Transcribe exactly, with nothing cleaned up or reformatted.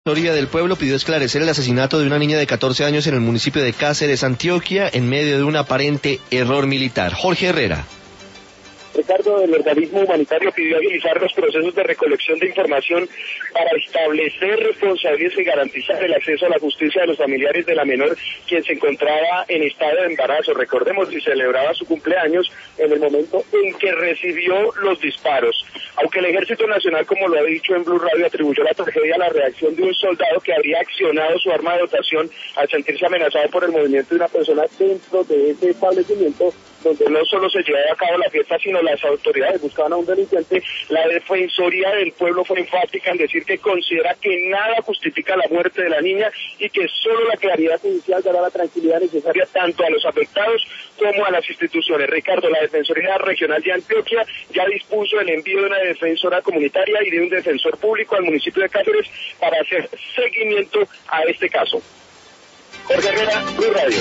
Defensoría del Pueblo pidió esclarecer el asesinato de una niña de catorce años en el municipio de Cáceres, Antioquia, en medio de un aparente error militar. Jorge Herrera. Ricardo, el organismo humanitario pidió agilizar los procesos de recolección de información para establecer responsabilidades y garantizar el acceso a la justicia de los familiares de la menor, quien se encontraba en estado de embarazo. Recordemos, y celebraba su cumpleaños en el momento en que recibió los disparos. Aunque el Ejército Nacional, como lo ha dicho en Blue Radio, atribuyó la tragedia a la reacción de un soldado que habría accionado su arma de dotación al sentirse amenazado por el movimiento de una persona dentro de ese establecimiento, donde no solo se llevaba a cabo la fiesta, sino las autoridades buscaban a un delincuente. La Defensoría del Pueblo fue enfática en decir que considera que nada justifica la muerte de la niña y que solo la claridad judicial dará la tranquilidad necesaria tanto a los afectados como a las instituciones. Ricardo, la Defensoría Regional de Antioquia ya dispuso el envío de una defensora comunitaria y de un defensor público al municipio de Cáceres para hacer seguimiento a este caso. Jorge Herrera, Blue Radio.